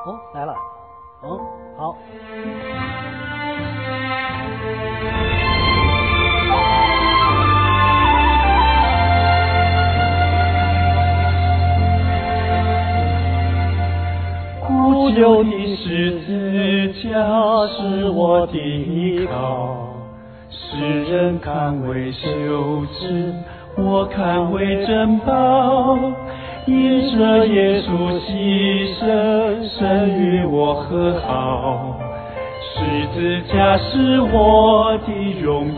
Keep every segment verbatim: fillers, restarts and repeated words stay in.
哦，来了，嗯，好。 古旧的十字架是我的依靠，世人看为羞耻，我看为珍宝。因着耶稣牺牲，神与我和好，十字架是我的荣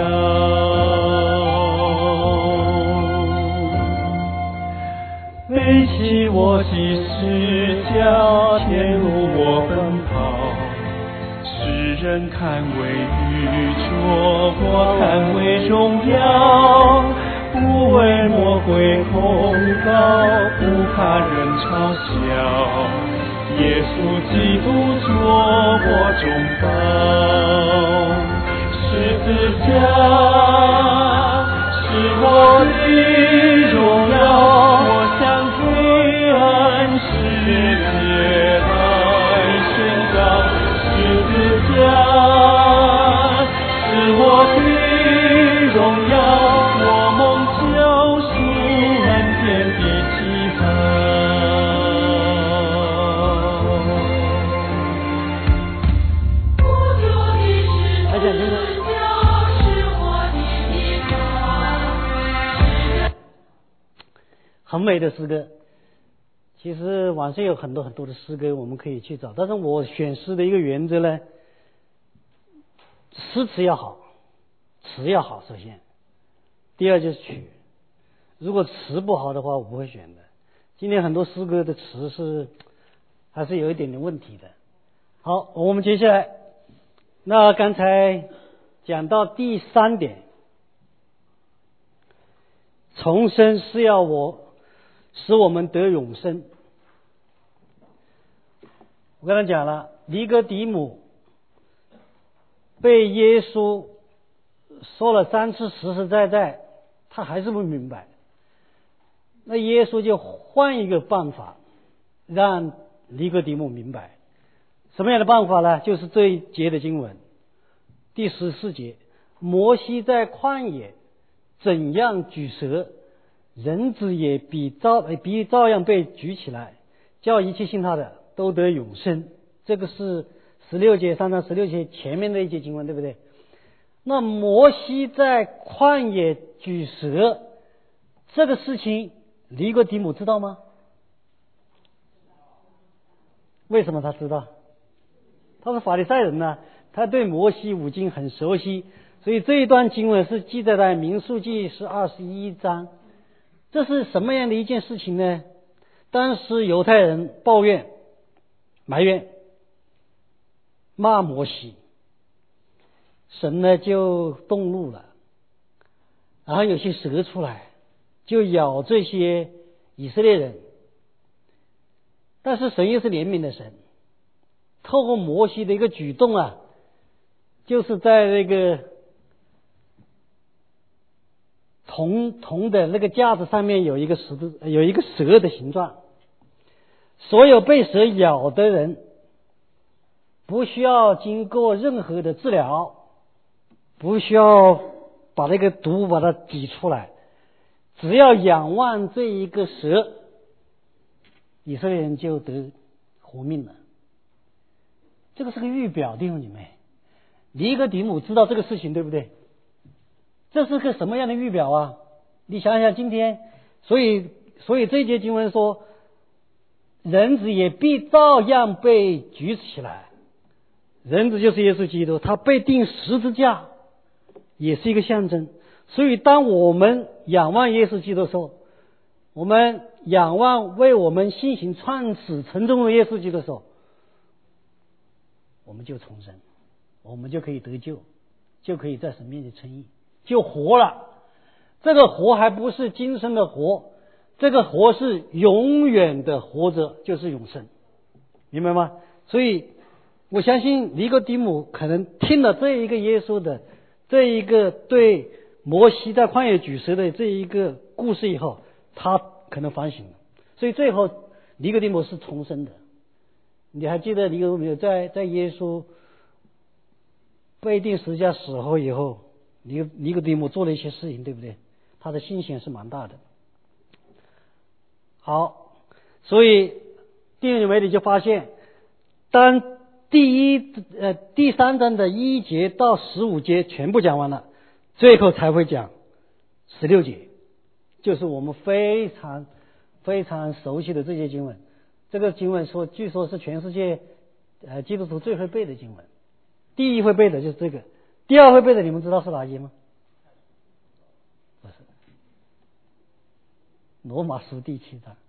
耀。背起我的十架，天路我奔跑，世人看为愚拙，我看为荣耀。不为魔鬼控告，不怕人嘲笑，耶稣基督做我中保。十字架是我的荣耀，我向黑暗世界来宣告。十字架是我的荣耀， 很美的诗歌。其实网上有很多很多的诗歌我们可以去找，但是我选诗的一个原则呢，诗词要好，词要好，首先，第二就是曲。如果词不好的话，我不会选的。今天很多诗歌的词是还是有一点点问题的。好，我们接下来，那刚才讲到第三点，重生是要我使我们得永生。我刚才讲了，尼哥底母被耶稣说了三次实实在在，他还是不明白。那耶稣就换一个办法，让尼哥底母明白。什么样的办法呢？就是这一节的经文，第十四节，摩西在旷野怎样举蛇，人子也必照必照样被举起来，叫一切信他的都得永生。这个是十六节三章十六节前面的一节经文，对不对？那摩西在旷野举蛇这个事情，尼哥底母知道吗？为什么他知道？他是法利赛人呢、啊，他对摩西五经很熟悉，所以这一段经文是记载在民数记是二十一章。这是什么样的一件事情呢？当时犹太人抱怨、埋怨、骂摩西，神呢就动怒了，然后有些蛇出来，就咬这些以色列人。但是神又是怜悯的神，透过摩西的一个举动啊，就是在那个铜铜的那个架子上面有一个十字，有一个蛇的形状。所有被蛇咬的人不需要经过任何的治疗，不需要把那个毒把它挤出来，只要仰望这一个蛇，以色列人就得活命了。这个是个预表，弟兄姊妹，尼哥底母知道这个事情，对不对？这是个什么样的预表啊？你想想今天，所以所以这一节经文说，人子也必照样被举起来。人子就是耶稣基督，他被钉十字架也是一个象征。所以当我们仰望耶稣基督的时候，我们仰望为我们信行创始成终的耶稣基督的时候，我们就重生，我们就可以得救，就可以在神面前称义，就活了。这个活还不是今生的活，这个活是永远的活着，就是永生，明白吗？所以我相信尼哥底母可能听了这一个耶稣的这一个对摩西在旷野举蛇的这一个故事以后，他可能反省了。所以最后尼哥底母是重生的， 你还记得你有没有在在耶稣被钉十字架死后以后，尼尼哥底母做了一些事情，对不对？他的信心是蛮大的。好，所以弟兄姐妹你就发现，当第一呃第三章的一节到十五节全部讲完了，最后才会讲十六节，就是我们非常非常熟悉的这些经文。这个经文说，据说是全世界呃基督徒最会背的经文。第一会背的就是这个，第二会背的你们知道是哪些吗？不是，罗马书第七章，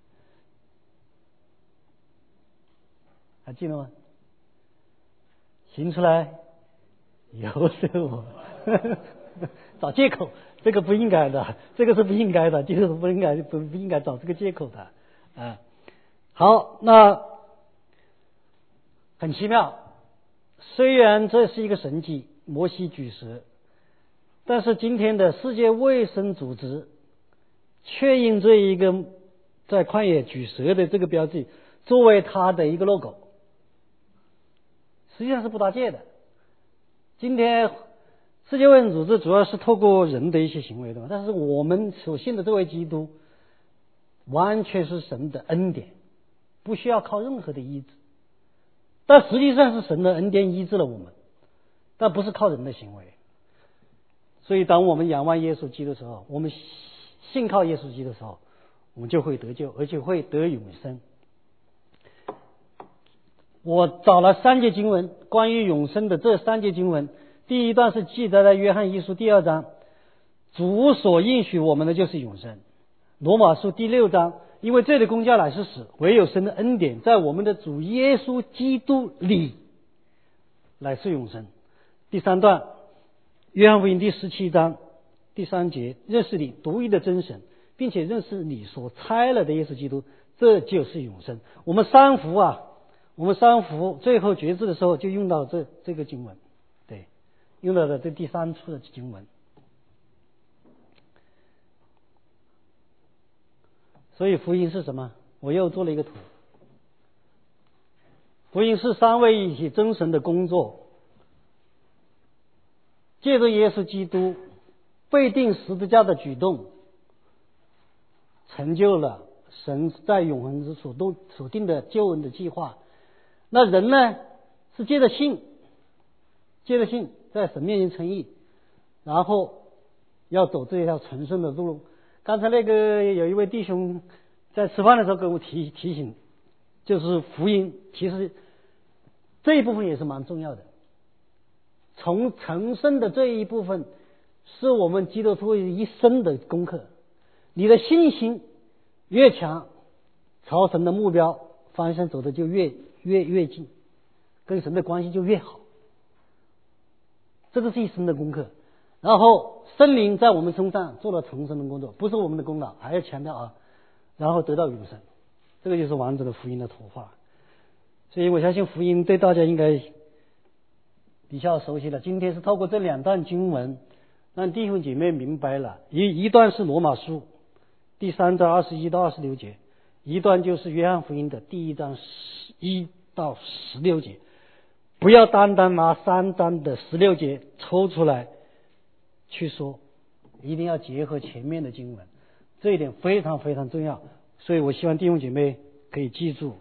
还记得吗？行出来，有是我，找借口，这个不应该的，这个是不应该的，就是不应该不不应该找这个借口的啊。好，那很奇妙。虽然这是一个神迹，摩西举蛇，但是今天的世界卫生组织却用这一个在旷野举蛇的这个标记作为它的一个 logo， 实际上是不搭界的。今天世界卫生组织主要是透过人的一些行为的，但是我们所信的这位基督完全是神的恩典，不需要靠任何的医治。但实际上是神的恩典医治了我们，但不是靠人的行为。所以当我们仰望耶稣基督的时候，我们信靠耶稣基督的时候，我们就会得救，而且会得永生。我找了三节经文，关于永生的这三节经文，第一段是记载在约翰一书第二章，主所应许我们的就是永生。罗马书第六章，因为这里公价乃是死，唯有神的恩典在我们的主耶稣基督里乃是永生。第三段约翰福音第十七章第三节，认识你独一的真神，并且认识你所差了的耶稣基督，这就是永生。我们三福啊，我们三福最后决志的时候就用到这这个经文，对，用到了这第三处的经文。所以福音是什么？我又做了一个图。福音是三位一体真神的工作，借着耶稣基督被钉十字架的举动，成就了神在永恒之所动所定的救恩的计划。那人呢，是借着信，借着信在神面前称义，然后要走这条成圣的路。刚才那个有一位弟兄在吃饭的时候跟我提提醒，就是福音其实这一部分也是蛮重要的。从成圣的这一部分是我们基督徒一生的功课。你的信心越强，朝神的目标方向走的就越越越近，跟神的关系就越好。这个是一生的功课。然后圣灵在我们身上做了重生的工作，不是我们的功劳，还要强调啊，然后得到永生，这个就是完整的福音的图画。所以我相信福音对大家应该比较熟悉了。今天是透过这两段经文，让弟兄姐妹明白了，一一段是罗马书第三章二十一到二十六节，一段就是约翰福音的第一章一到十六节。不要单单拿三章的十六节抽出来去说，一定要结合前面的经文，这一点非常非常重要。所以我希望弟兄姐妹可以记住。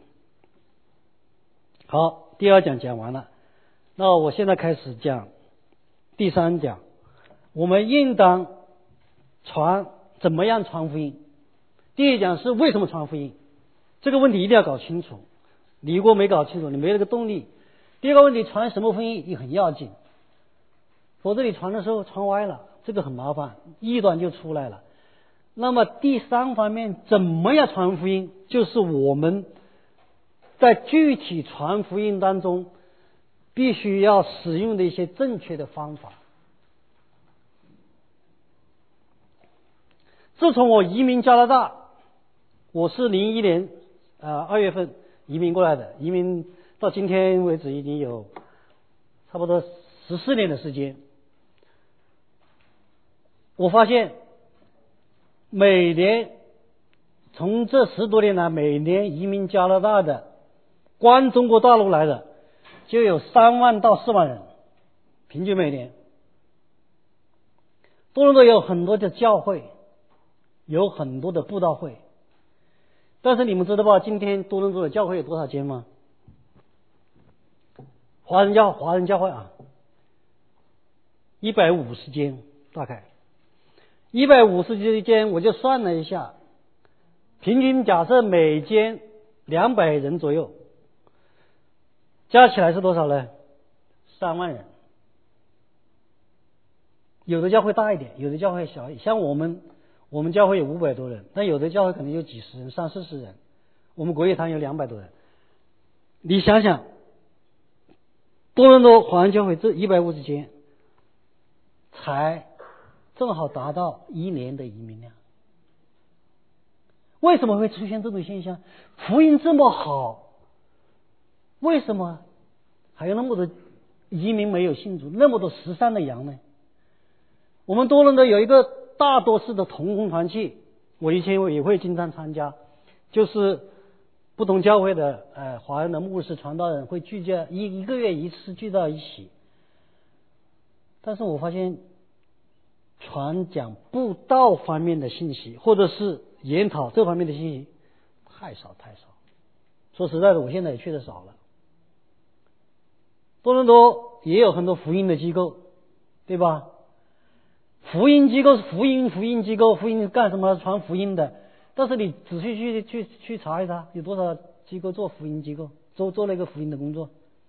好，第二讲讲完了，那我现在开始讲第三讲，我们应当传怎么样传福音。第一讲是为什么传福音，这个问题一定要搞清楚，你如果没搞清楚，你没那个动力。第二个问题，传什么福音也很要紧，否则你传的时候传歪了，这个很麻烦，异端就出来了。那么第三方面，怎么样传福音，就是我们在具体传福音当中必须要使用的一些正确的方法。自从我移民加拿大，我是零一年呃二月份移民过来的，移民到今天为止已经有差不多十四年的时间。我发现每年从这十多年来，每年移民加拿大的光中国大陆来的就有三万到四万人，平均每年。多伦多有很多的教会，有很多的布道会，但是你们知道吧？今天多伦多的教会有多少间吗？华人教华人教会啊，一百五十间，大概一百五十间，我就算了一下，平均假设每间两百人左右，加起来是多少呢？三万人。有的教会大一点，有的教会小一点，像我们我们教会有五百多人，但有的教会可能有几十人、三四十人。我们国乐堂有两百多人。你想想，多伦多华人教会这一百五十间，才正好达到一年的移民量。为什么会出现这种现象？福音这么好，为什么还有那么多移民没有信主，那么多失散的羊呢？我们多伦多有一个大多数的同工团契，我以前也会经常参加，就是不同教会的呃华人的牧师传道人会聚在一一个月一次聚到一起。但是我发现传讲布道方面的信息，或者是研讨这方面的信息太少太少。说实在的，我现在也去的少了。多伦多也有很多福音的机构，对吧？福音机构是福音福音机构，福音干什么？传福音的。但是你仔细去去去查一查，有多少机构做福音机构，做做那个福音的工作，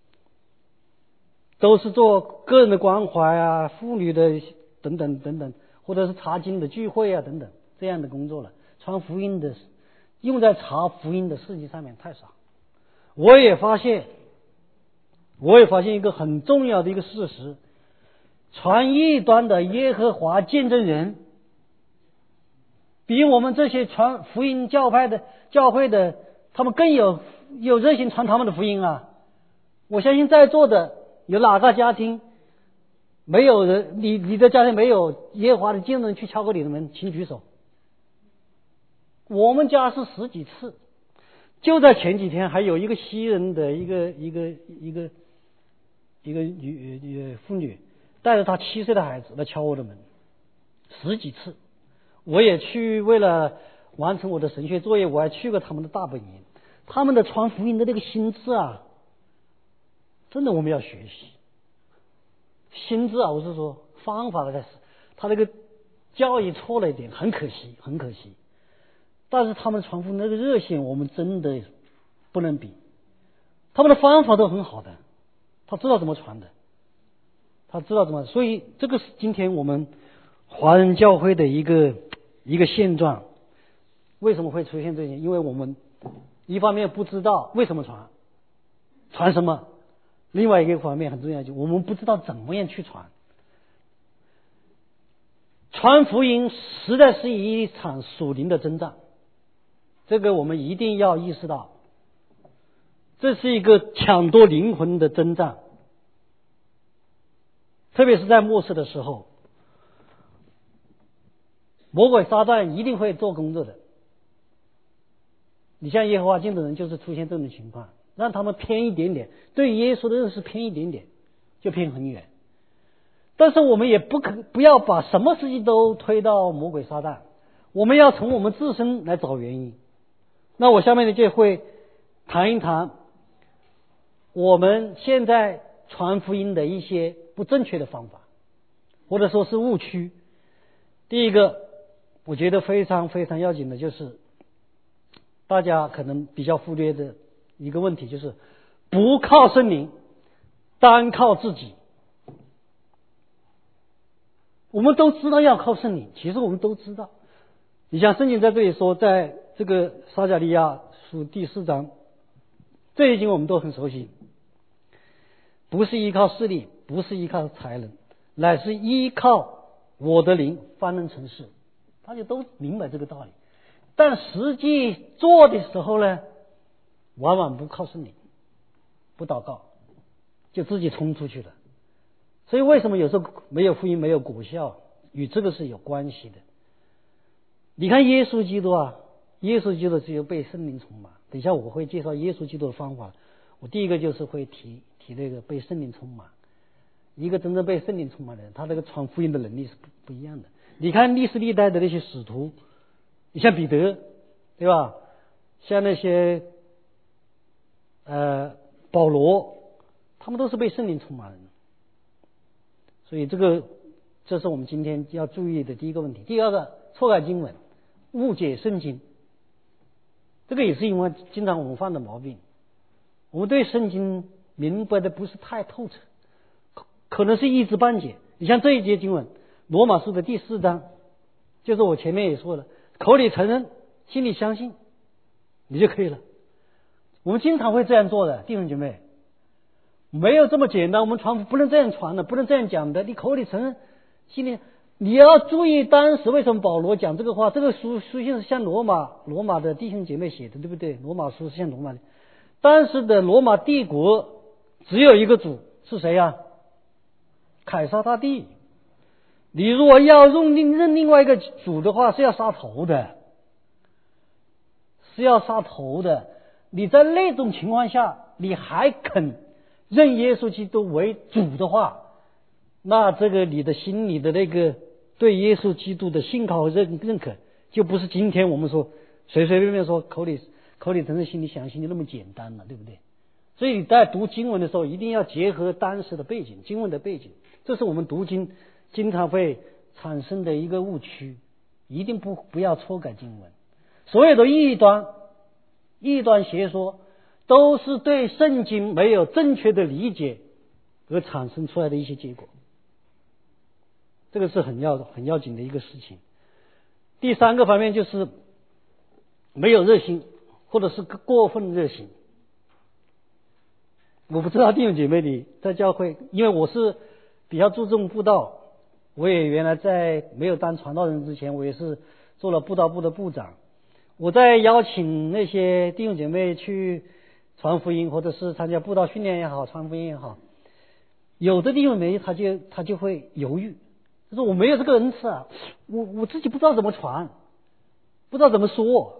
都是做个人的关怀啊、妇女的等等等等，或者是查经的聚会啊等等这样的工作了。传福音的用在查福音的事情上面太少。我也发现，我也发现一个很重要的一个事实。传异端的耶和华见证人，比我们这些传福音教派的教会的，他们更有有热心传他们的福音啊！我相信在座的有哪个家庭没有人，你你的家庭没有耶和华的见证人去敲过你的门，请举手。我们家是十几次，就在前几天，还有一个西人的一个一个一个一个女女妇女。带着他七岁的孩子来敲我的门，十几次。我也去，为了完成我的神学作业，我还去过他们的大本营。他们的传福音的那个心智啊，真的我们要学习。心智啊，我是说方法的开始，他那个教育错了一点，很可惜，很可惜。但是他们传福音那个热心，我们真的不能比。他们的方法都很好的，他知道怎么传的。他知道怎么，所以这个是今天我们华人教会的一个一个现状。为什么会出现这些？因为我们一方面不知道为什么传，传什么；另外一个方面很重要，就我们不知道怎么样去传。传福音实在是一场属灵的征战，这个我们一定要意识到，这是一个抢夺灵魂的征战。特别是在末世的时候，魔鬼撒旦一定会做工作的。你像耶和华见证人就是出现这种情况，让他们偏一点点，对耶稣的认识偏一点点，就偏很远。但是我们也不可不要把什么事情都推到魔鬼撒旦，我们要从我们自身来找原因。那我下面呢就会谈一谈我们现在传福音的一些不正确的方法，或者说是误区。第一个，我觉得非常非常要紧的就是大家可能比较忽略的一个问题，就是不靠圣灵，单靠自己。我们都知道要靠圣灵，其实我们都知道。你像圣经在这里说，在这个撒迦利亚书第四章，这一经我们都很熟悉。不是依靠势力，不是依靠才能，乃是依靠我的灵方能成事。大家都明白这个道理，但实际做的时候呢，往往不靠圣灵，不祷告，就自己冲出去了。所以为什么有时候没有福音没有果效，与这个是有关系的。你看耶稣基督啊，耶稣基督只有被圣灵充满，等一下我会介绍耶稣基督的方法。 我第一个就是会提提那个被圣灵充满。一个真正被圣灵充满的人，他这个传福音的能力是不不一样的。你看历史历代的那些使徒，你像彼得，对吧？像那些呃保罗，他们都是被圣灵充满的人。所以这个这是我们今天要注意的第一个问题。第二个，错改经文，误解圣经，这个也是因为经常我们犯的毛病。我们对圣经明白的不是太透彻，可能是一知半解。你像这一节经文，罗马书的第四章，就是我前面也说了，口里承认，心里相信，你就可以了。我们经常会这样做的，弟兄姐妹，没有这么简单。我们传不能这样传的，不能这样讲的。你口里承认，心里，你要注意当时为什么保罗讲这个话。这个书书信是向罗马罗马的弟兄姐妹写的，对不对？罗马书是向罗马的。当时的罗马帝国只有一个主，是谁呀？凯撒大帝。你如果要认另认另外一个主的话，是要杀头的，是要杀头的。你在那种情况下，你还肯认耶稣基督为主的话，那这个你的心里的那个对耶稣基督的信靠和认认可，就不是今天我们说随随便便说口里口里承认心里相信就那么简单了，对不对？所以你在读经文的时候，一定要结合当时的背景，经文的背景。这是我们读经经常会产生的一个误区，一定不不要错改经文。所有的异端、异端邪说，都是对圣经没有正确的理解而产生出来的一些结果。这个是很要很要紧的一个事情。第三个方面就是没有热心，或者是过分热心。我不知道弟兄姐妹你在教会，因为我是比较注重布道，我也原来在没有当传道人之前，我也是做了布道部的部长。我在邀请那些弟兄姐妹去传福音，或者是参加布道训练也好，传福音也好，有的弟兄姐妹他就他就会犹豫，他说我没有这个恩赐啊，我我自己不知道怎么传，不知道怎么说。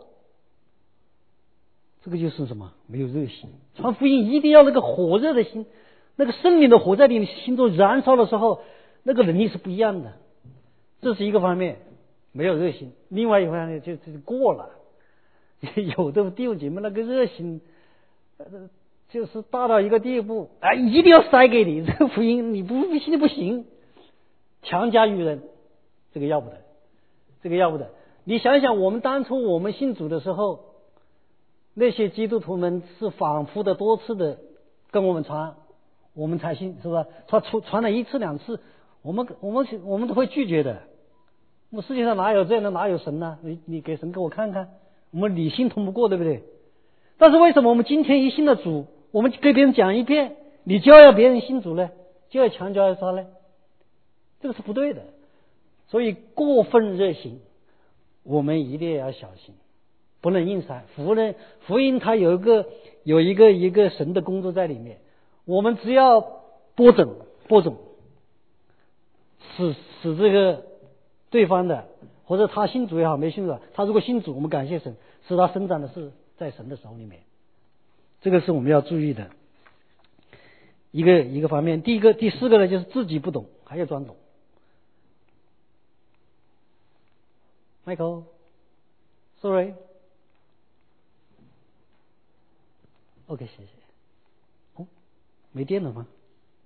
这个就是什么？没有热心。传福音一定要那个火热的心，那个圣灵的火在你心中燃烧的时候，那个能力是不一样的。这是一个方面，没有热心。另外一方面就就是过了，有的弟兄姐妹那个热心，呃，就是大到一个地步，啊，一定要塞给你这个福音，你不不信不行，强加于人，这个要不得，这个要不得。你想想，我们当初我们信主的时候，那些基督徒们是反复的多次的跟我们传，我们才信，是吧？他传传了一次两次，我们我们我们都会拒绝的。我们世界上哪有这样的，哪有神呢？你你给神给我看看，我们理性通不过，对不对？但是为什么我们今天一信了主，我们给别人讲一遍，你就要别人信主呢？就要强加他呢？这个是不对的。所以过分热心，我们一定要小心。不能硬塞福音，福音它有一个有一个一个神的工作在里面。我们只要播种播种，使使这个对方的，或者他信主也好，没信主，他如果信主，我们感谢神，使他生长的是在神的手里面。这个是我们要注意的一个一个方面。第一个、第四个呢，就是自己不懂，还要装懂。Michael，sorry。OK， 谢谢。哦，没电了吗？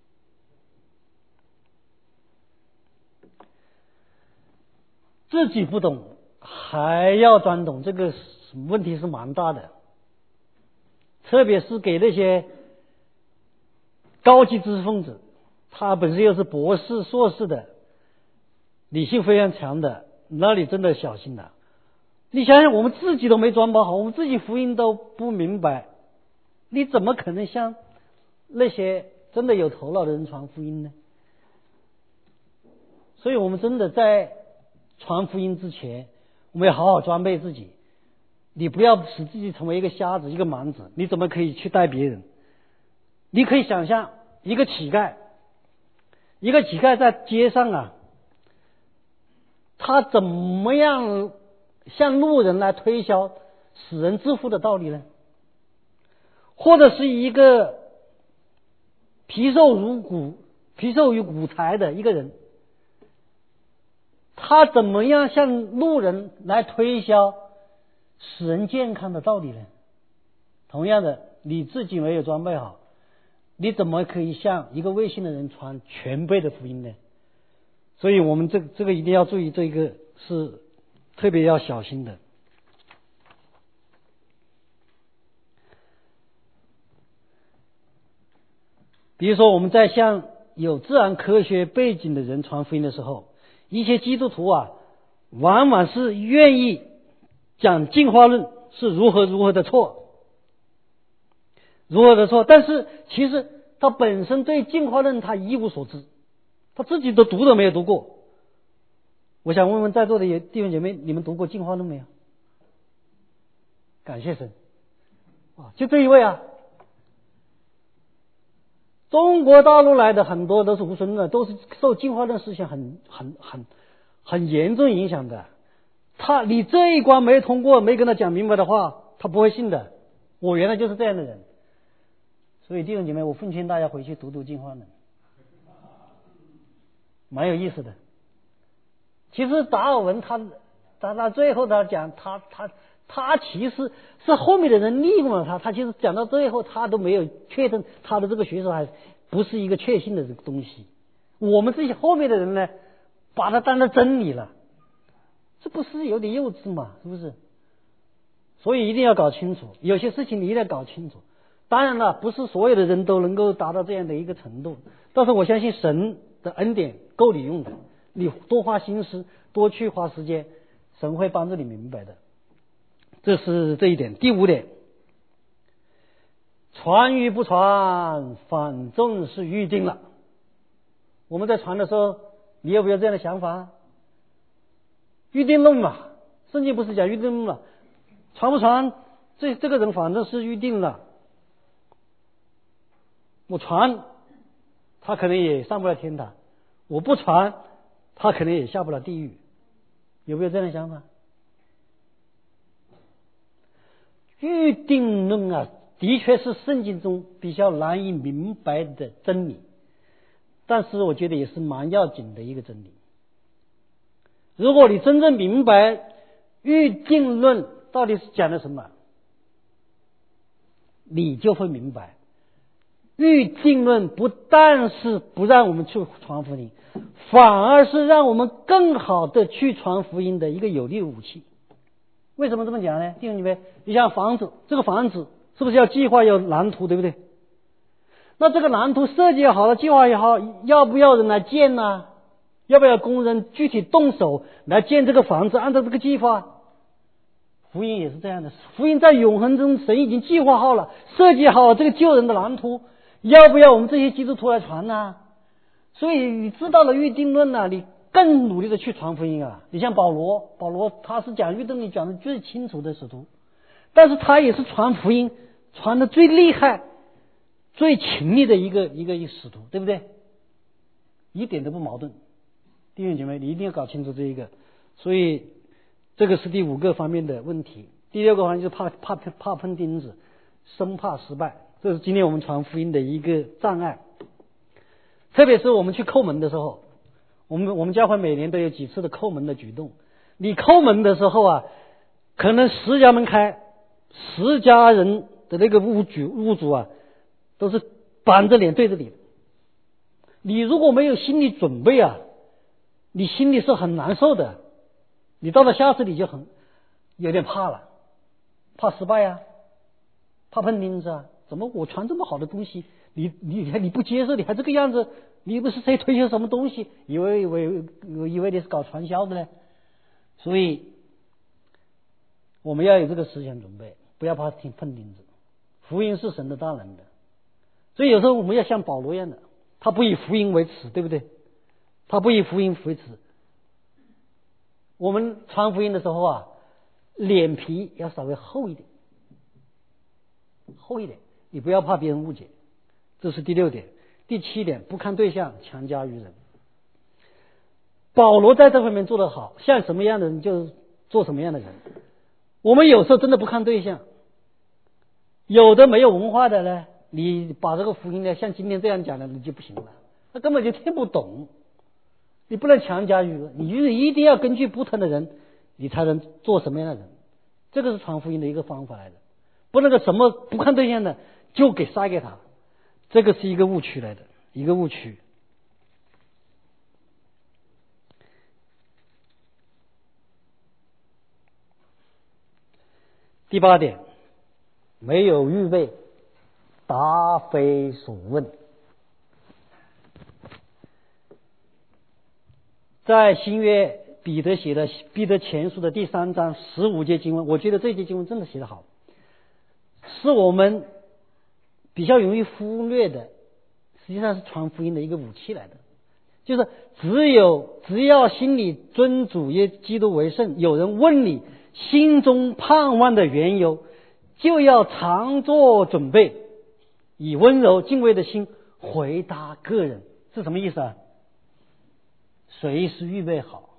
自己不懂还要装懂，这个问题是蛮大的。特别是给那些高级知识分子，他本身又是博士、硕士的，理性非常强的，那你真的小心了。你想想，我们自己都没装包好，我们自己福音都不明白。你怎么可能向那些真的有头脑的人传福音呢？所以我们真的在传福音之前，我们要好好装备自己。你不要使自己成为一个瞎子、一个盲子，你怎么可以去带别人？你可以想象一个乞丐，一个乞丐在街上啊，他怎么样向路人来推销使人致富的道理呢？ 或者是一个皮瘦如骨、皮瘦如骨材的一个人，他怎么样向路人来推销使人健康的道理呢？同样的，你自己没有装备好，你怎么可以向一个未信的人传全备的福音呢？所以我们这这个一定要注意，这个是特别要小心的。比如说我们在向有自然科学背景的人传福音的时候，一些基督徒啊，往往是愿意讲进化论是如何如何的错，如何的错，但是其实他本身对进化论他一无所知，他自己都读都没有读过。我想问问在座的弟兄姐妹，你们读过进化论没有？感谢神啊，就这一位啊。中国大陆来的很多都是无神论，都是受进化论思想很很很很严重影响的。他你这一关没通过，没跟他讲明白的话，他不会信的。我原来就是这样的人，所以弟兄姐妹，我奉劝大家回去读读进化论，蛮有意思的。其实达尔文他他他最后他讲他他他其实是后面的人利用了他，他其实讲到最后他都没有确认他的这个学说还不是一个确信的这个东西。我们这些后面的人呢，把它当成真理了，这不是有点幼稚吗？是不是？所以一定要搞清楚，有些事情你一定要搞清楚。当然了，不是所有的人都能够达到这样的一个程度，但是我相信神的恩典够你用的，你多花心思，多去花时间，神会帮助你明白的。这是这一点。第五点，传与不传，反正是预定了。我们在传的时候，你有没有这样的想法？预定论嘛，圣经不是讲预定论嘛？传不传，这这个人反正是预定了。我传，他可能也上不了天堂；我不传，他可能也下不了地狱。有没有这样的想法？预定论啊，的确是圣经中比较难以明白的真理，但是我觉得也是蛮要紧的一个真理。如果你真正明白预定论到底是讲的什么，你就会明白，预定论不但是不让我们去传福音，反而是让我们更好的去传福音的一个有力的武器。为什么这么讲呢？弟兄姊妹，你像房子，这个房子是不是要计划要蓝图，对不对？那这个蓝图设计也好了，计划也好，要不要人来建呢、啊？要不要工人具体动手来建这个房子，按照这个计划？福音也是这样的，福音在永恒中神已经计划好了，设计好了这个救人的蓝图，要不要我们这些基督徒来传呢、啊？所以你知道了预定论呢、啊，你更努力的去传福音啊！你像保罗，保罗他是讲预定论讲的最清楚的使徒，但是他也是传福音传的最厉害、最勤力的一个一个一个使徒，对不对？一点都不矛盾。弟兄姐妹，你一定要搞清楚这一个。所以这个是第五个方面的问题。第六个方面就是怕怕怕碰钉子，生怕失败，这是今天我们传福音的一个障碍。特别是我们去叩门的时候，我们我们教会每年都有几次的叩门的举动。你叩门的时候啊，可能十家门开，十家人的那个屋主屋主啊，都是板着脸对着你。你如果没有心理准备啊，你心里是很难受的。你到了下次你就很有点怕了，怕失败啊，怕碰钉子啊。怎么我传这么好的东西，你你你不接受，你还这个样子，你不是在推销什么东西？以为以为以为你是搞传销的呢？所以我们要有这个思想准备，不要怕听碰钉子。福音是神的大能的，所以有时候我们要像保罗一样的，他不以福音为耻，对不对？他不以福音为耻。我们传福音的时候啊，脸皮要稍微厚一点，厚一点，你不要怕别人误解。这是第六点。第七点，不看对象，强加于人。保罗在这方面做得好，像什么样的人就做什么样的人。我们有时候真的不看对象， 有的没有文化的呢，你把这个福音呢像今天这样讲的，你就不行了，他根本就听不懂。你不能强加于，你一定要根据不同的人，你才能做什么样的人。这个是传福音的一个方法来的，不能够什么不看对象的就给塞给他，这个是一个误区来的，一个误区。第八点，没有预备，答非所问。在新约彼得写的彼得前书的第三章十五节经文，我觉得这节经文真的写得好，是我们比较容易忽略的，实际上是传福音的一个武器来的。就是只有只要心里尊主耶基督为圣，有人问你心中盼望的缘由，就要常做准备，以温柔敬畏的心回答个人。是什么意思啊？随时预备好，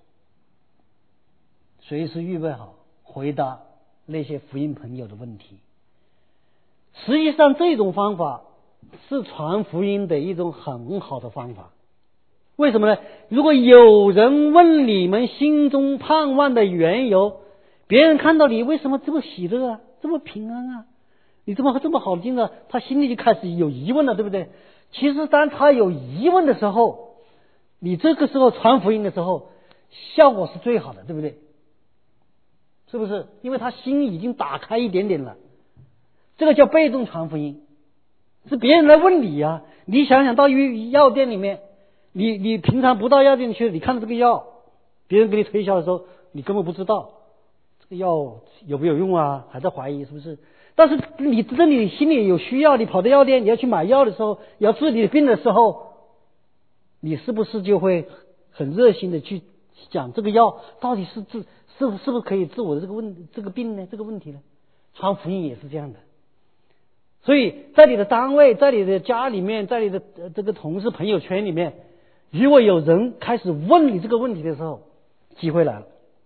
随时预备好回答那些福音朋友的问题。实际上这种方法是传福音的一种很好的方法。为什么呢？如果有人问你们心中盼望的缘由，别人看到你为什么这么喜乐啊，这么平安啊，你这么这么好的经历，他心里就开始有疑问了，对不对？其实当他有疑问的时候，你这个时候传福音的时候，效果是最好的，对不对？是不是？因为他心已经打开一点点了，这个叫被动传福音，是别人来问你啊。你想想到药店里面，你你平常不到药店去，你看到这个药，别人给你推销的时候，你根本不知道这个药有没有用啊，还在怀疑，是不是？但是你这里心里有需要，你跑到药店，你要去买药的时候，要治你的病的时候，你是不是就会很热心的去讲这个药到底是治是不是不是可以治我的这个问这个病呢？这个问题呢？传福音也是这样的。所以在你的单位，在你的家里面，在你的这个同事朋友圈里面，如果有人开始问你这个问题的时候，机会来了，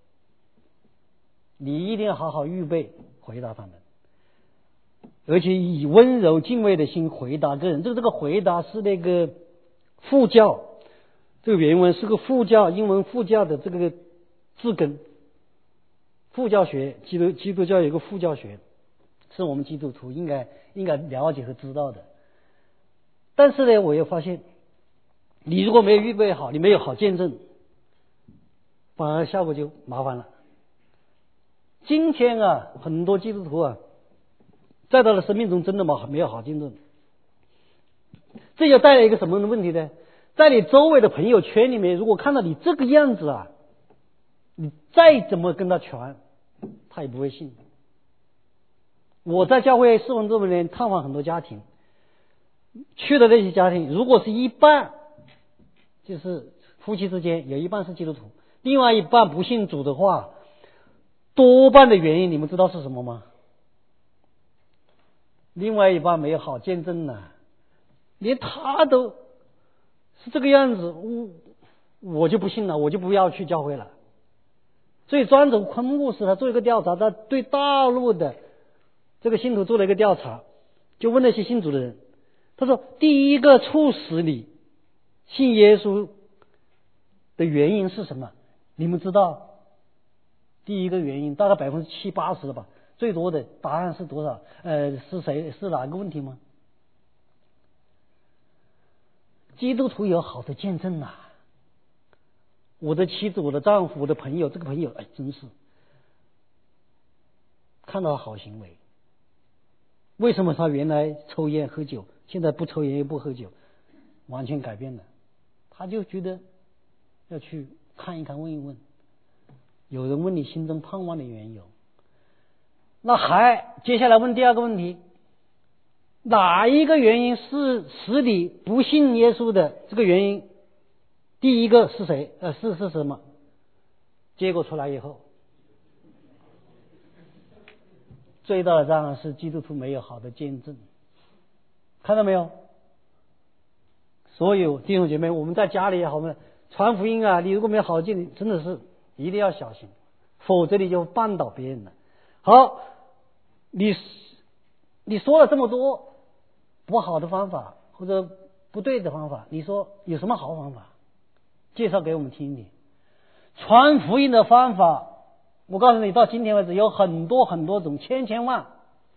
你一定要好好预备回答他们，而且以温柔敬畏的心回答个人。这个这个回答是那个副教，这个原文是个副教，英文副教的这个字根。副教学，基督基督教有一个副教学，是我们基督徒应该应该了解和知道的。但是呢，我又发现，你如果没有预备好，你没有好见证，反而效果就麻烦了。今天啊，很多基督徒啊，在他的生命中真的没有好见证，这就带来一个什么问题呢？在你周围的朋友圈里面，如果看到你这个样子啊，你再怎么跟他传，他也不会信。我在教会侍奉这么多年，探访很多家庭，去的那些家庭，如果是一半就是夫妻之间有一半是基督徒，另外一半不信主的话，多半的原因你们知道是什么吗？另外一半没有好见证呢，连他都是这个样子，我我就不信了，我就不要去教会了。所以专走昆牧师他做一个调查，他对大陆的这个信徒做了一个调查，就问那些信主的人，他说第一个促使你信耶稣的原因是什么？你们知道第一个原因大概百分之七八十了吧，最多的答案是多少？呃，是谁？是哪个问题吗？基督徒有好的见证啊！我的妻子，我的丈夫，我的朋友，这个朋友，哎，真是看到好行为。为什么他原来抽烟喝酒，现在不抽烟又不喝酒，完全改变了？他就觉得要去看一看，问一问。有人问你心中盼望的缘由，那还接下来问第二个问题，哪一个原因是使你不信耶稣的这个原因？第一个是谁？呃，是是什么？结果出来以后，最大的障碍是基督徒没有好的见证，看到没有？所有弟兄姐妹，我们在家里也好，我们传福音啊，你如果没有好的见证，真的是一定要小心，否则你就绊倒别人了。好，你你说了这么多不好的方法或者不对的方法，你说有什么好方法？介绍给我们听听。传福音的方法，我告诉你，到今天为止有很多很多种，千千万。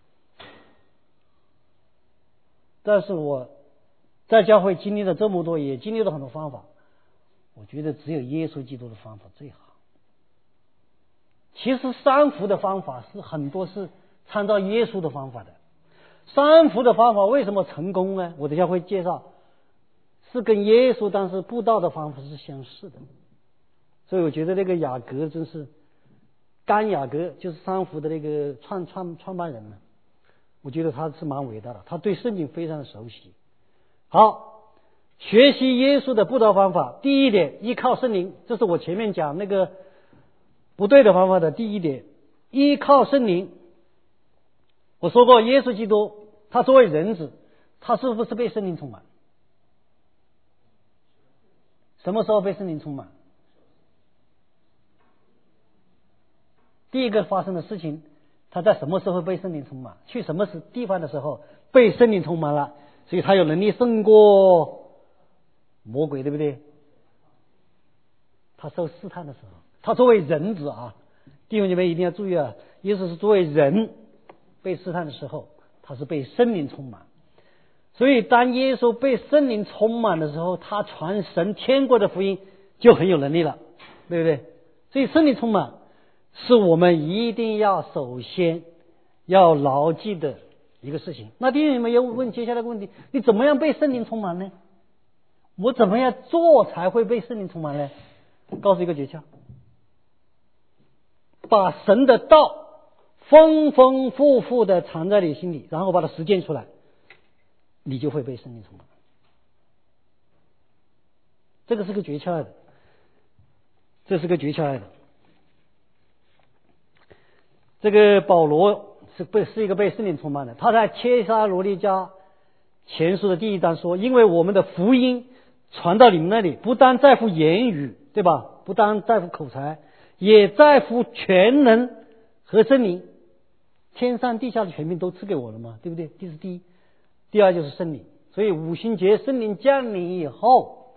但是我在教会经历了这么多，也经历了很多方法，我觉得只有耶稣基督的方法最好。其实三福的方法是很多是参照耶稣的方法的。三福的方法为什么成功呢？我等下会介绍，是跟耶稣当时布道的方法是相似的。所以我觉得那个雅各真是甘雅各，就是三福的那个创创创办人呢，我觉得他是蛮伟大的，他对圣经非常熟悉。好，学习耶稣的布道方法，第一点，依靠圣灵，这是我前面讲那个不对的方法的第一点，依靠圣灵。我说过，耶稣基督他作为人子，他是不是被圣灵充满？什么时候被圣灵充满？第一个发生的事情，他在什么时候被圣灵充满？去什么地方的时候被圣灵充满了，所以他有能力胜过魔鬼，对不对？他受试探的时候，他作为人子啊，弟兄姐妹一定要注意啊，耶稣是作为人被试探的时候，他是被圣灵充满。所以当耶稣被圣灵充满的时候，他传神天国的福音就很有能力了，对不对？所以圣灵充满是我们一定要首先要牢记的一个事情。那弟兄姐妹要问接下来的问题，你怎么样被圣灵充满呢？我怎么样做才会被圣灵充满呢？告诉一个诀窍，把神的道丰丰富富的藏在你心里，然后把它实践出来，你就会被圣灵充满。这个是个诀窍来的，这是个诀窍来的。这个保罗是被是一个被圣灵充满的，他在帖撒罗尼迦前书的第一章说，因为我们的福音传到你们那里，不单在乎言语，对吧？不单在乎口才，也在乎全能和圣灵。天上地下的权柄都赐给我了嘛，对不对？这是第一。第二就是圣灵，所以五旬节圣灵降临以后，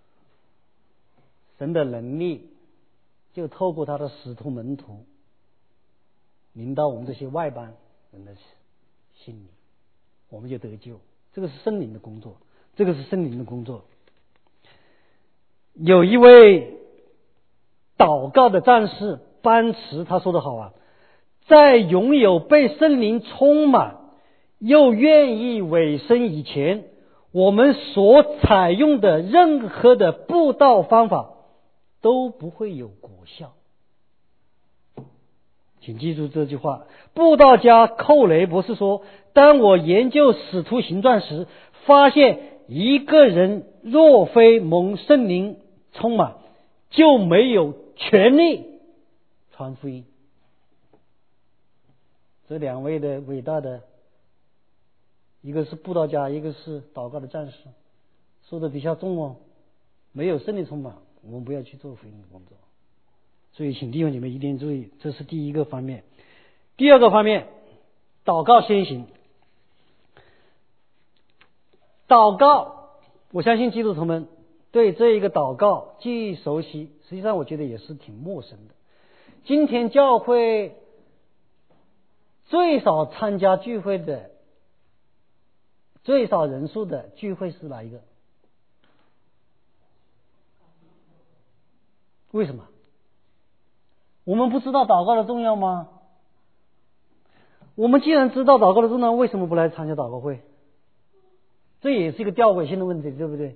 神的能力就透过他的使徒门徒临到我们这些外邦人的心里，我们就得救。这个是圣灵的工作，这个是圣灵的工作。有一位祷告的战士班茨，他说得好啊，在拥有被圣灵充满又愿意委身以前，我们所采用的任何的布道方法都不会有果效。请记住这句话。布道家寇雷博士说，当我研究使徒行传时，发现一个人若非蒙圣灵充满，就没有权利传福音。这两位的伟大的，一个是布道家，一个是祷告的战士，说的比较重哦。没有圣灵充满，我们不要去做福音的工作。所以请弟兄姐妹一定注意，这是第一个方面。第二个方面，祷告先行。祷告，我相信基督徒们对这一个祷告既熟悉，实际上我觉得也是挺陌生的。今天教会最少参加聚会的，最少人数的聚会是哪一个？为什么？我们不知道祷告的重要吗？我们既然知道祷告的重要，为什么不来参加祷告会？这也是一个吊诡性的问题，对不对？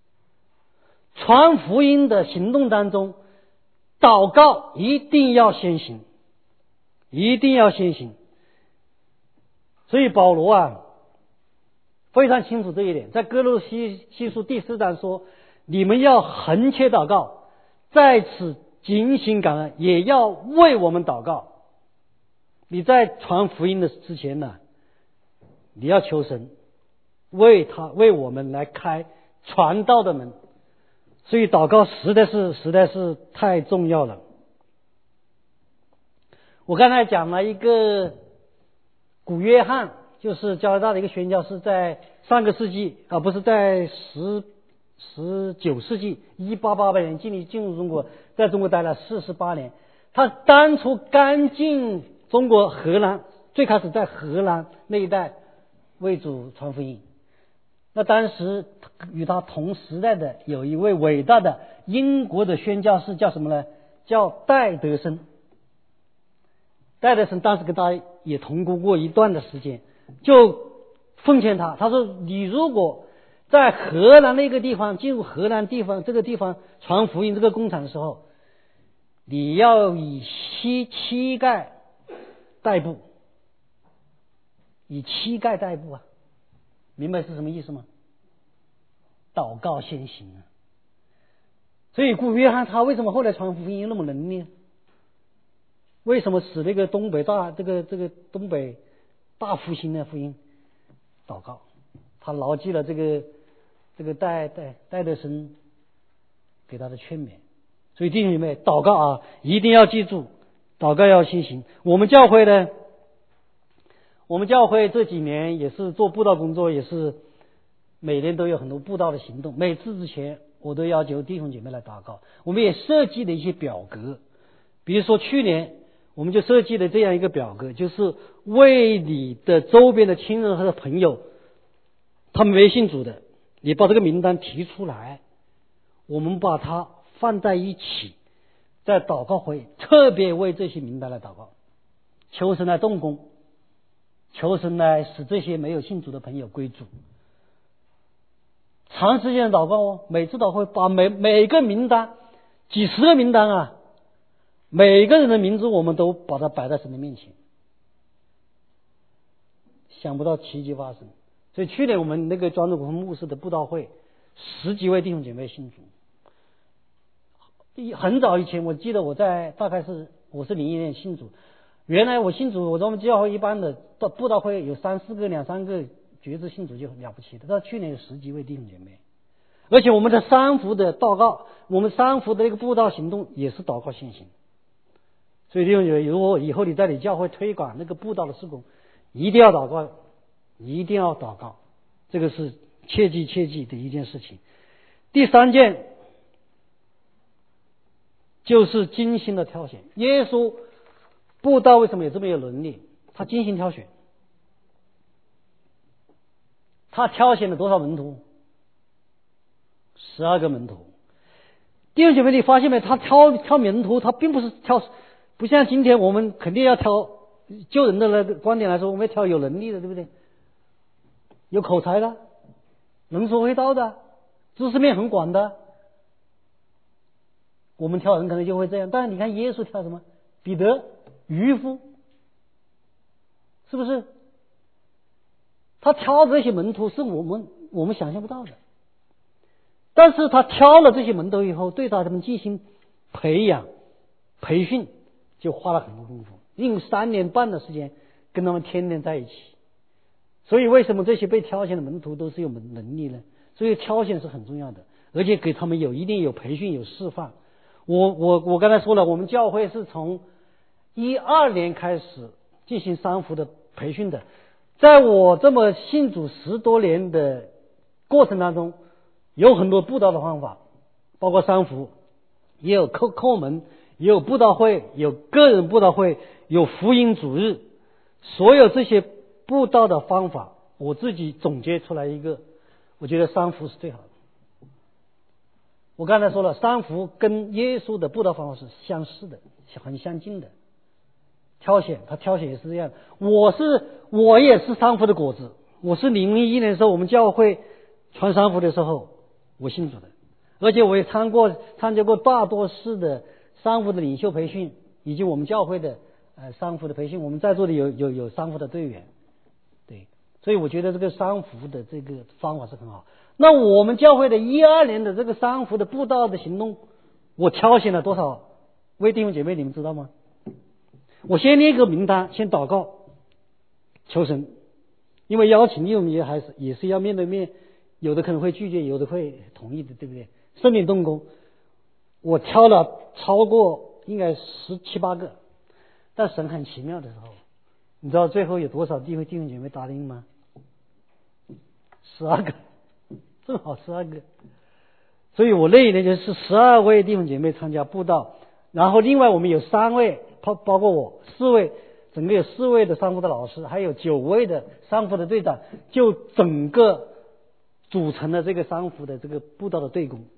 传福音的行动当中，祷告一定要先行，一定要先行。所以保罗啊非常清楚这一点，在哥罗西西书第四章说，你们要恒切祷告，在此警醒感恩，也要为我们祷告。你在传福音的之前呢，你要求神为他为我们来开传道的门，所以祷告实在是实在是太重要了。我刚才讲了一个古约翰就是加拿大的一个宣教士，在上个世纪啊，不是在十十九世纪一八八八年进入进入中国，在中国待了四十八年。他当初刚进中国荷兰，最开始在荷兰那一带为主传福音。那当时与他同时代的有一位伟大的英国的宣教士，叫什么呢？叫戴德生。戴德生当时跟他也同工过一段的时间，就奉劝他，他说你如果在荷兰那个地方进入荷兰地方这个地方传福音这个工厂的时候，你要以膝膝盖代步，以膝盖代步啊，明白是什么意思吗？祷告先行啊。所以故约翰他为什么后来传福音有那么能力？为什么使那个东北大这个这个东北大复兴的福音？祷告，他牢记了这个这个戴戴戴德生给他的劝勉。所以弟兄姐妹，祷告啊，一定要记住，祷告要先行。我们教会呢，我们教会这几年也是做布道工作，也是每年都有很多布道的行动。每次之前，我都要求弟兄姐妹来祷告。我们也设计了一些表格，比如说去年我们就设计了这样一个表格，就是为你的周边的亲人和朋友，他们没信主的，你把这个名单提出来，我们把它放在一起，在祷告会特别为这些名单来祷告，求神来动工，求神来使这些没有信主的朋友归主。长时间的祷告哦，每次祷告会把每每个名单，几十个名单啊，每个人的名字我们都把它摆在神的面前，想不到奇迹发生。所以去年我们那个庄主国牧师的布道会，十几位弟兄姐妹信主。很早以前，我记得我在大概是我是零一年信主，原来我信主，我们教会一般的到布道会有三四个、两三个觉知信主就很了不起的。到去年有十几位弟兄姐妹，而且我们的三福的祷告，我们三福的一个布道行动也是祷告先行。所以弟兄姐妹，如果以后你在你教会推广那个布道的事工，一定要祷告，一定要祷告，这个是切记切记的一件事情。第三件就是精心的挑选。耶稣布道为什么有这么有能力？他精心挑选。他挑选了多少门徒？十二个门徒。弟兄姐妹，你发现没？他挑挑门徒，他并不是挑，不像今天我们肯定要挑，救人的那个观点来说，我们要挑有能力的，对不对？有口才的，能说会道的，知识面很广的。我们挑人可能就会这样，但是你看耶稣挑什么？彼得、渔夫，是不是？他挑这些门徒是我们我们想象不到的，但是他挑了这些门徒以后，对他们进行培养、培训，就花了很多功夫，用三年半的时间跟他们天天在一起。所以为什么这些被挑选的门徒都是有能力呢？所以挑选是很重要的，而且给他们有一定有培训、有示范。我我我刚才说了，我们教会是从一二年开始进行三福的培训的。在我这么信主十多年的过程当中，有很多布道的方法，包括三福，也有叩叩门，也有布道会，有个人布道会，有福音主日，所有这些布道的方法，我自己总结出来一个，我觉得三福是最好的。我刚才说了，三福跟耶稣的布道方法是相似的，很相近的。挑选，他挑选也是这样。我是我也是三福的果子。我是零一年的时候，我们教会传三福的时候，我信主的，而且我也参过参加过大多数的三福的领袖培训，以及我们教会的呃三福的培训。我们在座的有有有三福的队员，对，所以我觉得这个三福的这个方法是很好。那我们教会的一二年的这个三福的布道的行动，我挑选了多少位弟兄姐妹，你们知道吗？我先列一个名单，先祷告求神，因为邀请弟兄也还是也是要面对面，有的可能会拒绝，有的会同意的，对不对？圣灵动工，我挑了超过应该十七八个，但神很奇妙的时候， 你知道最后有多少弟兄弟兄姐妹答应吗？十二个，正好十二个。所以我那一年就是十二位弟兄姐妹参加布道，然后另外我们有三位，包包括我四位，整个有四位的商服的老师，还有九位的商服的队长，就整个组成了这个商服的这个布道的队工。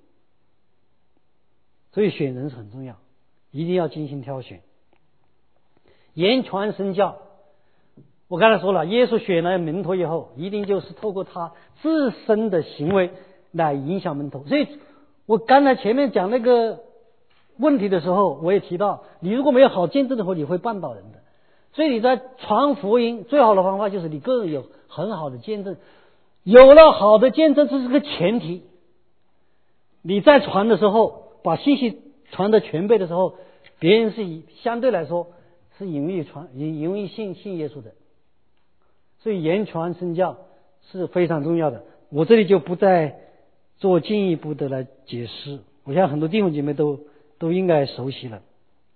所以选人是很重要，一定要精心挑选。言传身教，我刚才说了，耶稣选了门徒以后，一定就是透过他自身的行为来影响门徒。所以我刚才前面讲那个问题的时候，我也提到，你如果没有好见证的话，你会绊倒人的。所以你在传福音最好的方法就是你个人有很好的见证，有了好的见证，这是个前提。你在传的时候，把信息传的全备的时候，别人是以相对来说是容易传容易信信耶稣的。所以言传身教是非常重要的，我这里就不再做进一步的来解释，我想很多弟兄姐妹都都应该熟悉了。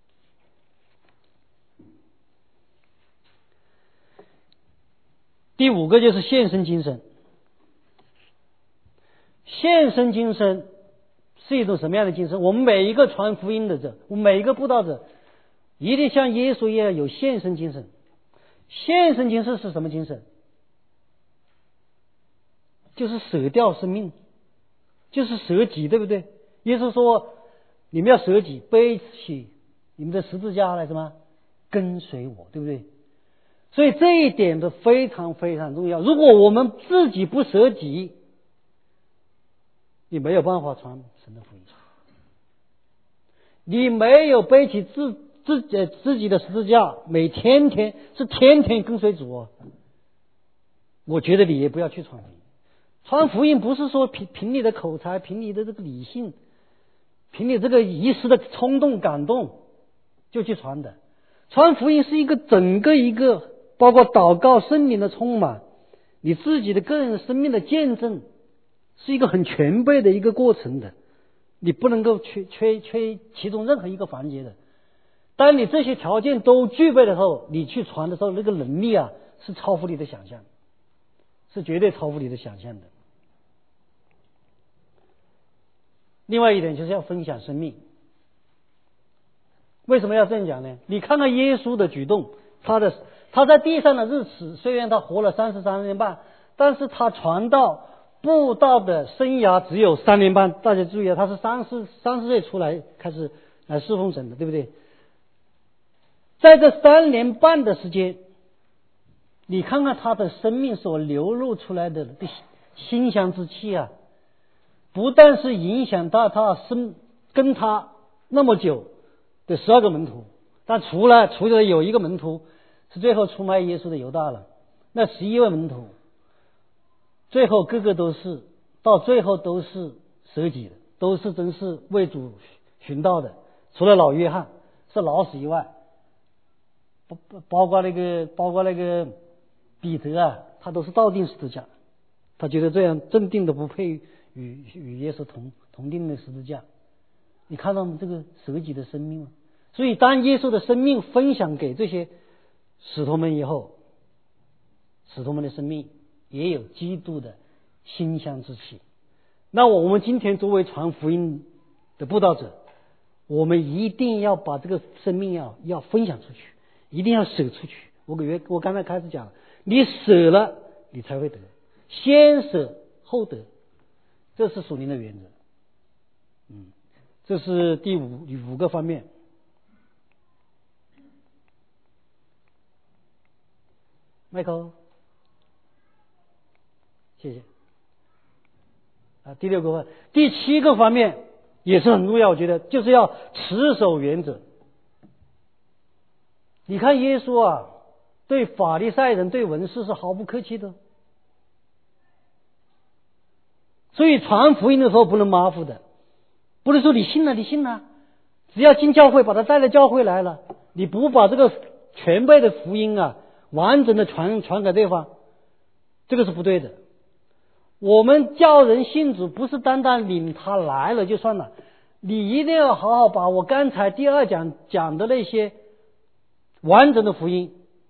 第五个就是献身精神。献身精神是一种什么样的精神？我们每一个传福音的者，我们每一个布道者，一定像耶稣一样有献身精神。献身精神是什么精神？就是舍掉生命，就是舍己，对不对？耶稣说你们要舍己，背起你们的十字架来什么？跟随我，对不对？所以这一点都非常非常重要。如果我们自己不舍己，你没有办法传神的福音。你没有背起自自己自己的十字架，每天天是天天跟随主哦，我觉得你也不要去传福音。传福音不是说凭凭你的口才，凭你的这个理性，凭你这个一时的冲动感动就去传的。传福音是一个整个一个包括祷告、圣灵的充满，你自己的个人生命的见证，是一个很全备的一个过程的，你不能够缺缺缺其中任何一个环节的。当你这些条件都具备的时候，你去传的时候，那个能力啊是超乎你的想象，是绝对超乎你的想象的。另外一点就是要分享生命。为什么要这样讲呢？你看看耶稣的举动，他的他在地上的日子，虽然他活了三十三年半，但是他传道布道的生涯只有三年半。大家注意啊，他是三十三十岁出来开始来侍奉神的，对不对？在这三年半的时间，你看看他的生命所流露出来的馨香之气啊，不但是影响到他生跟他那么久的十二个门徒，但除了除了有一个门徒是最后出卖耶稣的犹大了，那十一位门徒最后个个都是到最后都是舍己的，都是真是为主寻道的。除了老约翰是老死以外，包包括那个包括那个彼得啊，他都是倒钉十字架，他觉得这样镇定的不配与与耶稣同同钉的十字架。你看到这个舍己的生命吗？所以当耶稣的生命分享给这些使徒们以后，使徒们的生命也有基督的馨香之气。那我们今天作为传福音的布道者，我们一定要把这个生命要要分享出去，一定要舍出去。我给我刚才开始讲，你舍了你才会得，先舍后得，这是属灵的原则。嗯，这是第五五个方面。迈克，谢谢。啊，第六个方，第七个方面也是很重要，我觉得就是要持守原则。你看耶稣啊，对法利赛人、对文士是毫不客气的，所以传福音的时候不能马虎的，不能说你信了你信了，只要进教会把他带到教会来了，你不把这个全备的福音啊完整的传传给对方，这个是不对的。我们叫人信主不是单单领他来了就算了，你一定要好好把我刚才第二讲讲的那些完整的福音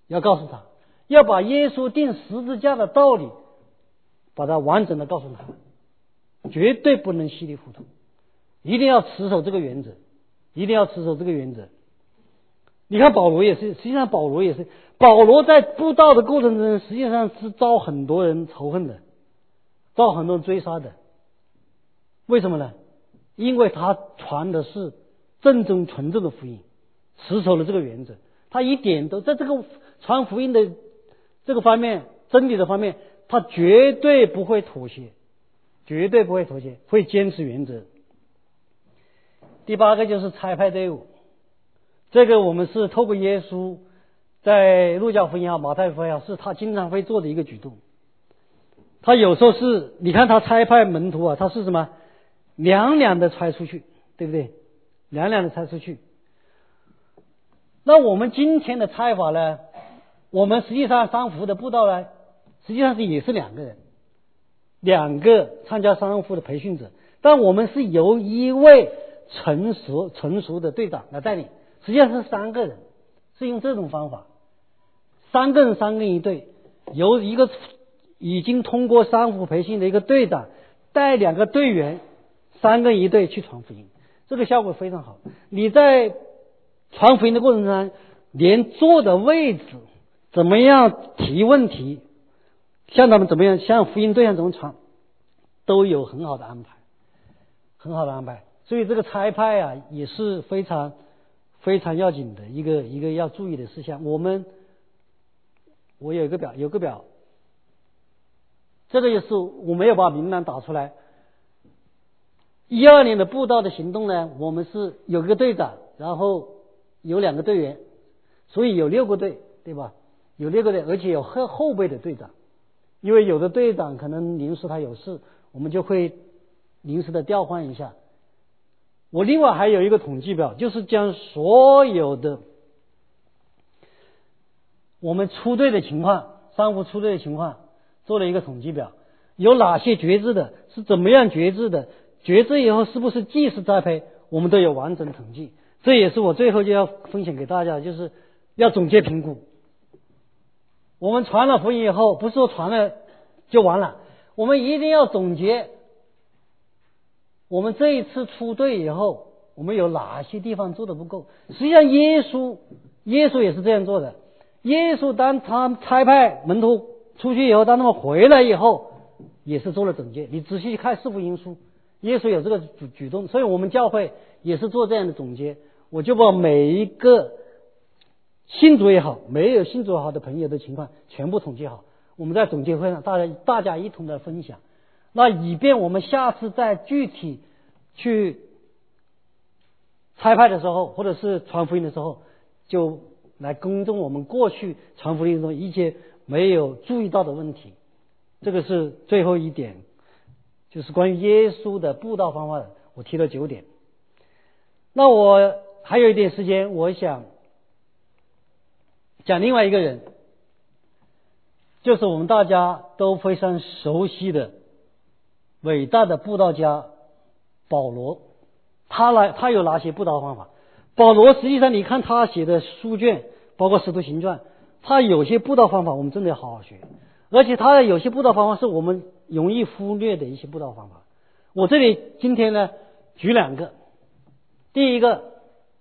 要告诉他，要把耶稣钉十字架的道理把它完整的告诉他，绝对不能稀里糊涂，一定要持守这个原则，一定要持守这个原则。你看保罗也是，实际上保罗也是，保罗在布道的过程中实际上是遭很多人仇恨的，遭很多人追杀的。为什么呢？因为他传的是正宗纯正的福音，持守了这个原则，他一点都在这个传福音的这个方面，真理的方面，他绝对不会妥协，绝对不会妥协，会坚持原则。第八个就是差派队伍，这个我们是透过耶稣在路加福音啊、马太福音啊，是他经常会做的一个举动。他有时候是，你看他差派门徒啊，他是什么？两两的差出去，对不对？两两的差出去。那我们今天的差法呢？我们实际上三福的布道呢，实际上是也是两个人，两个参加三福的培训者，但我们是由一位成熟成熟的队长来带领，实际上是三个人，是用这种方法，三个人三个人一队，由一个已经通过三福培训的一个队长带两个队员，三个人一队去传福音，这个效果非常好。你在传福音的过程中，连坐的位置怎么样提问题，向他们怎么样，向福音对象怎么传，都有很好的安排，很好的安排。所以这个差派啊，也是非常非常要紧的一个一个要注意的事项。我们我有一个表，有个表，这个也是我没有把名单打出来。一二年的布道的行动呢，我们是有个队长，然后有两个队员，所以有六个队，对吧？有六个队，而且有后后备的队长，因为有的队长可能临时他有事，我们就会临时的调换一下。我另外还有一个统计表，就是将所有的我们出队的情况，三福出队的情况做了一个统计表，有哪些决志的，是怎么样决志的，决志以后是不是继续栽培，我们都有完整的统计。这也是我最后就要分享给大家，就是要总结评估。我们传了福音以后，不是说传了就完了，我们一定要总结我们这一次出队以后，我们有哪些地方做的不够。实际上耶稣耶稣也是这样做的。耶稣当他差派门徒出去以后，当他们回来以后，也是做了总结。你仔细看四福音书，耶稣有这个举举动，所以我们教会也是做这样的总结。我就把每一个信主也好，没有信主也好的朋友的情况全部统计好，我们在总结会上大家大家一同的分享，那以便我们下次在具体去差派的时候，或者是传福音的时候，就来更正我们过去传福音中一些没有注意到的问题。这个是最后一点，就是关于耶稣的布道方法的，我提了九点。那我还有一点时间，我想讲另外一个人，就是我们大家都非常熟悉的伟大的布道家保罗。他来他有哪些布道方法？保罗实际上你看他写的书卷，包括使徒行传，他有些布道方法我们真的要好好学，而且他的有些布道方法是我们容易忽略的一些布道方法。我这里今天呢举两个。第一个，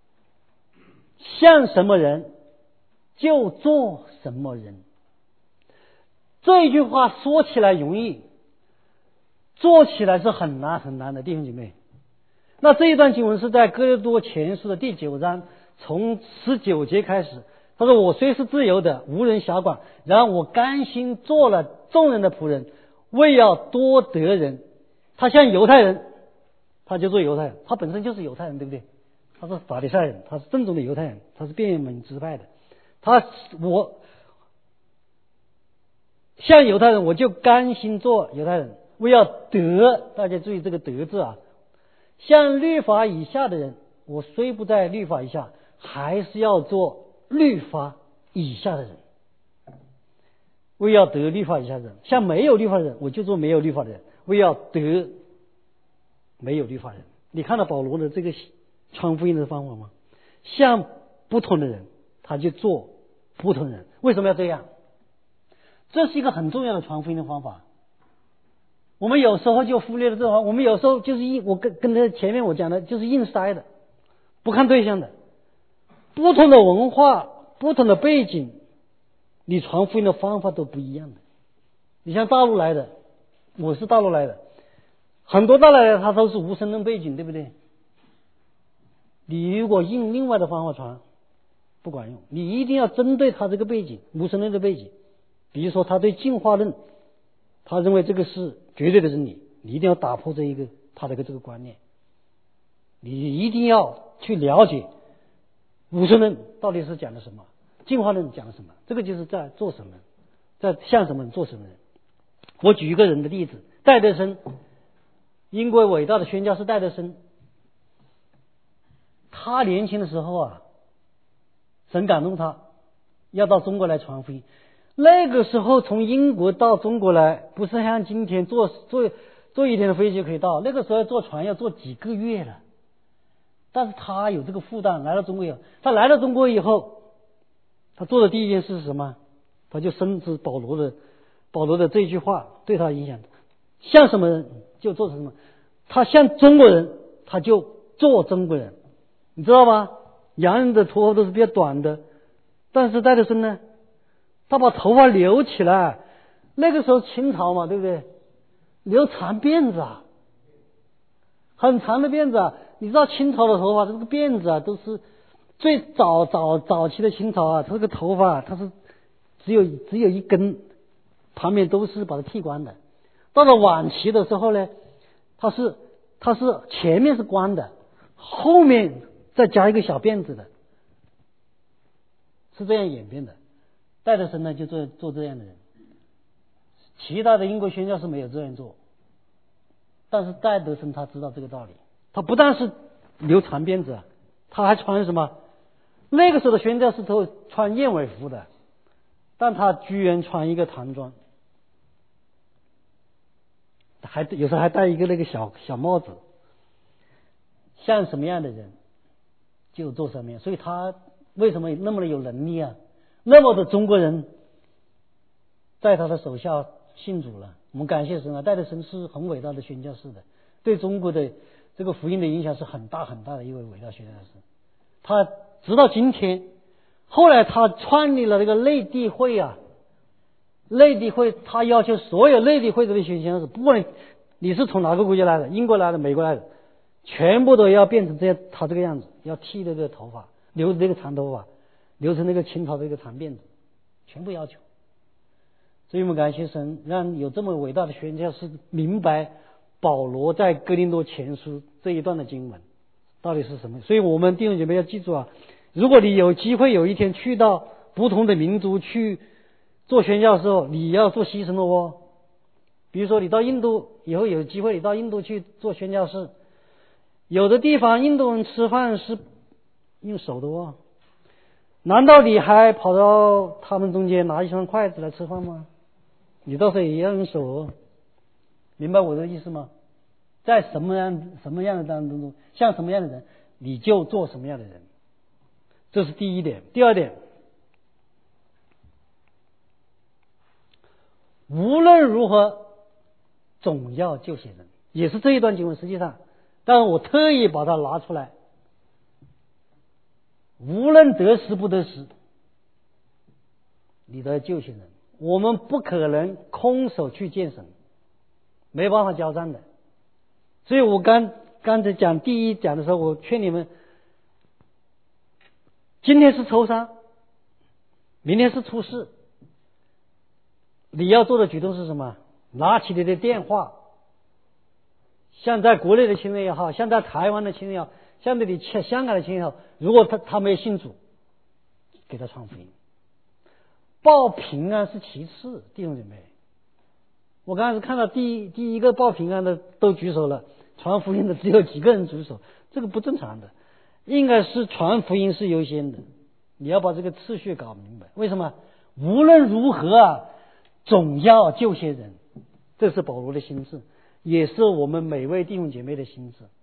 像什么人就做什么人。这一句话说起来容易，做起来是很难很难的，弟兄姐妹。那这一段经文是在哥林多前书的第九章，从十九节开始。他说：“我虽是自由的，无人辖管，然而我甘心做了众人的仆人，为要多得人。”他像犹太人，他就做犹太人，他本身就是犹太人，对不对？他是法利赛人，他是正宗的犹太人，他是便雅悯支派的。他我像犹太人，我就甘心做犹太人，为要得，大家注意这个得字啊。像律法以下的人，我虽不在律法以下，还是要做律法以下的人，为要得律法以下的人。像没有律法的人，我就做没有律法的人，为要得没有律法的人。你看到保罗的这个传福音的方法吗？像不同的人，他就做普通人。为什么要这样？这是一个很重要的传福音的方法。我们有时候就忽略了这个，我们有时候就是硬，我跟跟他前面我讲的就是硬塞的，不看对象的。不同的文化、不同的背景，你传福音的方法都不一样的。你像大陆来的，我是大陆来的，很多大陆来的他都是无神论背景，对不对？你如果用另外的方法传，不管用。你一定要针对他这个背景，无神论的背景。比如说他对进化论，他认为这个是绝对的真理，你一定要打破这一个他的这个观念。你一定要去了解无神论到底是讲的什么，进化论讲的什么，这个就是在做什么，在向什么做什么人。我举一个人的例子，戴德生，英国伟大的宣教士戴德生，他年轻的时候啊，神感动他要到中国来传福音。那个时候从英国到中国来，不是像今天坐坐坐一天的飞机可以到，那个时候坐船要坐几个月了。但是他有这个负担，来到中国以后，他来到中国以后，他做的第一件事是什么？他就深知保罗的保罗的这句话对他影响，像什么人就做什么。他像中国人，他就做中国人，你知道吗？洋人的头发都是比较短的，但是戴德生呢，他把头发留起来。那个时候清朝嘛，对不对？留长辫子啊，很长的辫子啊。你知道清朝的头发这个辫子啊，都是最早早早期的清朝啊，他这个头发它是只有只有一根，旁边都是把它剃光的。到了晚期的时候呢，它是它是前面是光的，后面再加一个小辫子的，是这样演变的。戴德生呢就做做这样的人，其他的英国宣教士没有这样做，但是戴德生他知道这个道理。他不但是留长辫子，他还穿什么？那个时候的宣教士都穿燕尾服的，但他居然穿一个唐装，还有时候还戴一个那个小小帽子。像什么样的人就做什么样，所以他为什么那么的有能力啊？那么的中国人在他的手下信主了。我们感谢神啊，戴德生是很伟大的宣教士的，对中国的这个福音的影响是很大很大的一位伟大宣教士。他直到今天，后来他创立了这个内地会啊，内地会他要求所有内地会的宣教士，不管你是从哪个国家来的，英国来的、美国来的，全部都要变成这样他这个样子，要剃这个头发，留着这个长头发，留成那个清朝的一个长辫子，全部要求。所以我们感谢神，让有这么伟大的宣教士明白保罗在哥林多前书这一段的经文到底是什么。所以我们弟兄姐妹要记住啊，如果你有机会有一天去到不同的民族去做宣教的时候，你要做牺牲的哦。比如说你到印度以后有机会，你到印度去做宣教士，有的地方印度人吃饭是用手的哦，难道你还跑到他们中间拿一双筷子来吃饭吗？你到时候也要用手哦，明白我的意思吗？在什么样什么样的当中，像什么样的人，你就做什么样的人，这是第一点。第二点，无论如何总要救些人，也是这一段经文。实际上，但是我特意把它拿出来，无论得时不得时，你都要救些人。我们不可能空手去见神，没办法交战的。所以我刚刚才讲第一讲的时候，我劝你们，今天是抽三，明天是初四，你要做的举动是什么？拿起你的电话，像在国内的亲人也好，像在台湾的亲人也好，像这里香港的亲人也好，如果他他没有信主，给他传福音。报平安是其次，弟兄姐妹。我刚才是看到第一第一个报平安的都举手了，传福音的只有几个人举手，这个不正常的，应该是传福音是优先的。你要把这个次序搞明白。为什么？无论如何啊，总要救些人，这是保罗的心志，也是我们每位弟兄姐妹的心志。